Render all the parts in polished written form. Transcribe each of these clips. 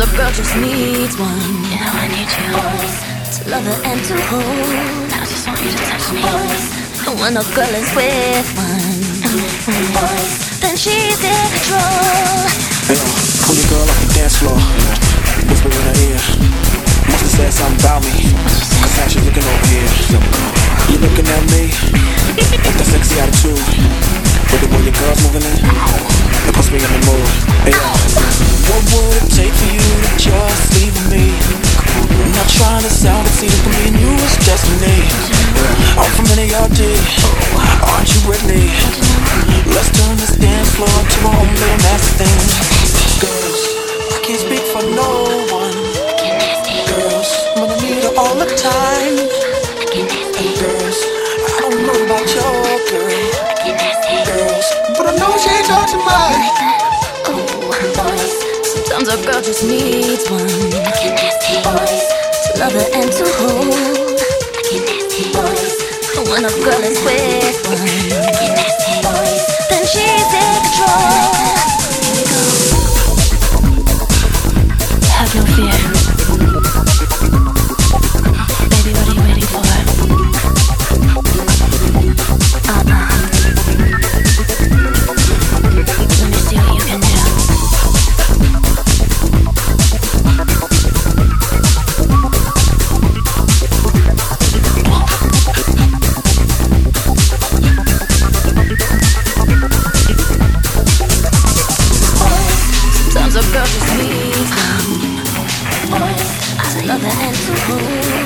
a girl just needs one. You know I need you to love her and to hold. I just want you to touch me. And when a girl is with one, then she's in control. Hey, pull your girl off the dance floor, whisper in her ear. Must have said something about me, cause how she looking over here. You looking at me with that sexy attitude, with the way your girl's moving in, it puts me in the mood. Hey, what would it take for you to just leave me? I'm not trying to sound it, see it for me and you is destiny. I'm from NARD, aren't you with me? Let's turn this dance floor into a home little nasty thing. Girls, I can't speak for no one. Girls, I'm gonna need her all the time. Girls, I don't know about your girl. Girls, but I know she ain't talking mine. Sometimes a girl just needs one. To love her and to hold. And when a girl is with one, then she's in control. Have no fear. Baby, what are you waiting for? Let me see what you can do. Sometimes a girl just needs to love her and to hold.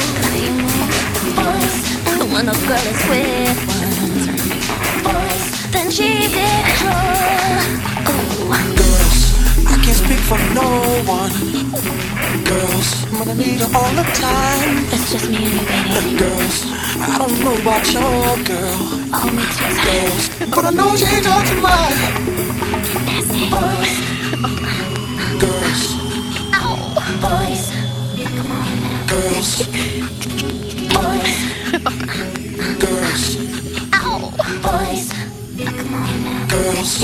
And when a girl is with one, then she's in control. Girls, I can't speak for no one. Girls, I'm gonna need her all the time. It's just me and you, baby. Girls, I don't know about your girl. All makes you Girls, but I know she ain't talking mine. Girls, boys, come on now. girls, girls, Boys, come on now. girls,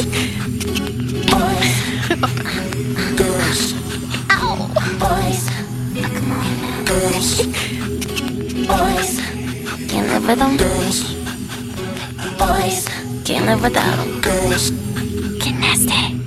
girls, Boys, come on now. girls, Boys, can't live with them. girls, Boys, can't live without them. girls. Get nasty.